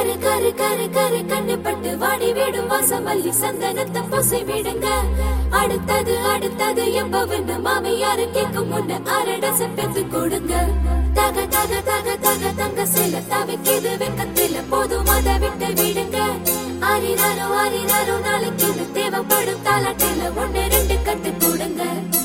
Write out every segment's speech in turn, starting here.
கரு கரு கரு கண்ணுப்பட்டு வாடி விடும் வாசமல்லி சந்தனத்தை பூசி விடுங்க. அடுத்தது அடுத்தது எப்பவென்று மாமியாரு கேட்கும் முன்ன அரடச பெத்து கொடுங்க. தக தக தக தக தங்க சில தவிக்கிது வெக்கத்தில போதும் அதை விட்டு விடுங்க. ஆரினாரோ ஆரினாரோ நாளைக்கு இது தேவைப்படும் தாலாட்டில ஒன்னு ரெண்டு கட்டு கொடுங்க.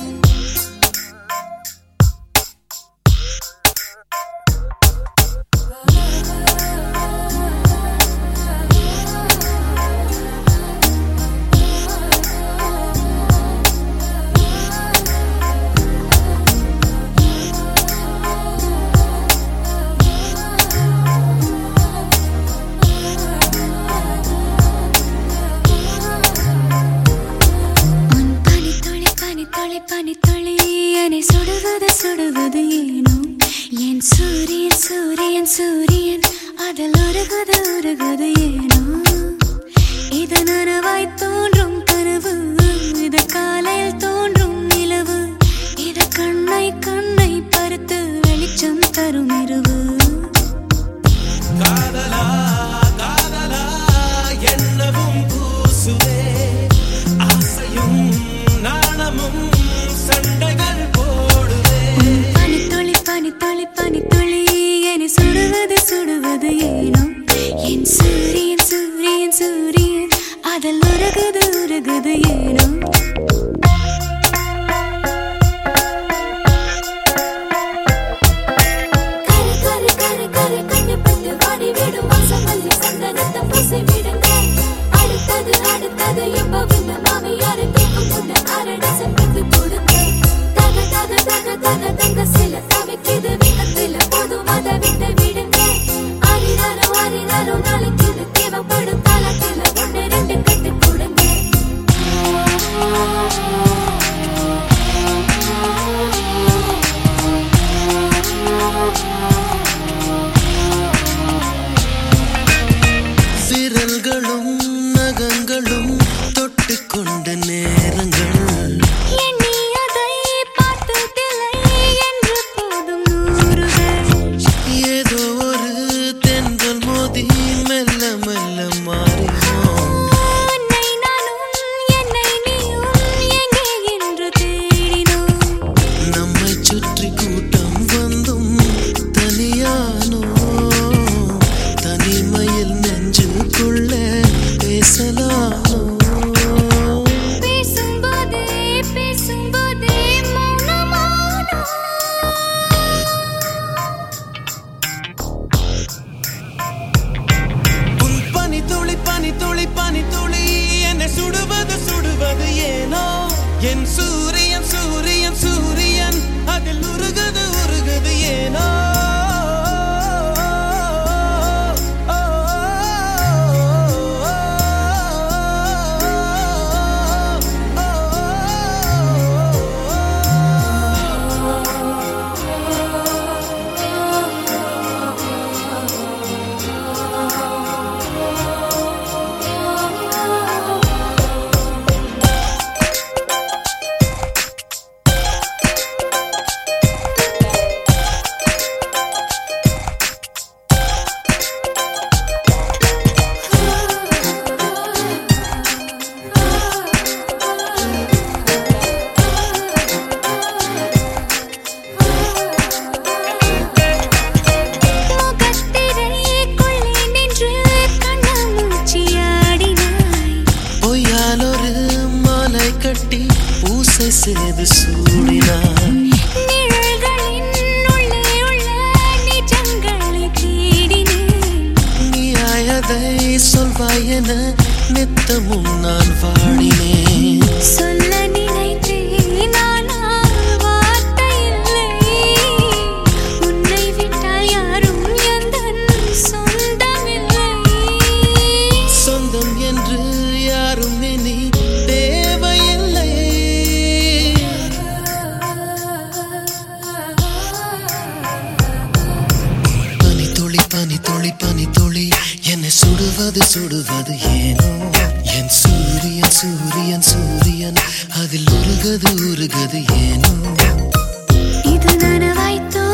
பனி துளி என்னை சுடுவது சுடுவது ஏனோ என் சூரியன் சூரியன் சூரியன் அதில் உருகுது உருகுது ஏனோ. இது நனவாய் தோன்றும் கனவு, இது காலையில் தோன்றும் நிலவு, இது கண்ணை கண்ணை பருத்து வெளிச்சம் தரும் இரவு. காதலா காதலா என்னவும் பூசுவே ஆசையும் நாணமும் சண்டைகள் போடுவே. பனித்துளி பனித்துளி பனித்துளி என்னை சுடுவது சுடுவது ஏனோ என் சூரியன் சூரியன் சூரியன் அதில் உருகுது உருகுது ஏனோ. கரு கரு கரு கரு கண்ணுப்பட்டு வாடி விடும் வாசமல்லி சந்தனத்தை பூசி விடுங்க. அடுத்தது அடுத்தது எப்பவென்று மாமியாரு கேட்கும் முன்ன அரடச பெத்து கொடுங்க. தக தக தக தக தங்க சில தவிக்கிது வெக்கத்தில போதும் அதை விட்டு விடுங்க. ஆரினாரோ ஆரினாரோ நாளைக்கு இது தேவைப்படும் தாலாட்டில ஒன்னு ரெண்டு கட்டு கொடுங்க. விரல்களும் நகங்களும் தொட்டுக்கொண்ட நேரங்கள் எண்ணி அதை பார்த்ததில்லை என்று போதும் நூறுகள். ஏதோ ஒரு தென்றல் மோதி மெல்ல மெல்ல மாறினோம். உன்னை நானும் என்னை நீயும் எங்கே என்று தேடினோம். நம்மை சுற்றி கூட்டம் வந்தும் தனியானோ, தனிமையில் நெஞ்சுக்குள்ள பேசலானோ. பேசும்போதே பேசும்போதே மௌனமானோ. உன் பனித்துளி பனித்துளி பனித்துளி என்னை சுடுவது சுடுவது ஏனோ என் சூரியன் சூரியன் சூரியன் அதில் உருகுது உருகுது ஏனோ. முகத்திரைக்குள்ளே நின்று கண்ணாமூச்சியாடினாய். பொய்யாலொரு மாலை கட்டி பூசை செய்து சூடினார். நிழல்களின் உள்ளே உள்ள நிஜங்களை தேடினேன். நீயாயதை சொல்வாய் என நித்தமும் நான் வாடினேன். சொல்ல நினைத்தேன் ஆனால் வார்த்தை இல்லை. உன்னை விட்டால் யாரும் எந்தன் சொந்தமில்லை. சொந்தம் என்று யாரும் இனி தேவையில்லை. பனித்துளி பனித்துளி பனித்துளி என்னை சுடுவது சுடுவது ஏனோ என் சூரியன் சூரியன் சூரியன் அதில் உருகது உருகது ஏனோ. இது நனவாய்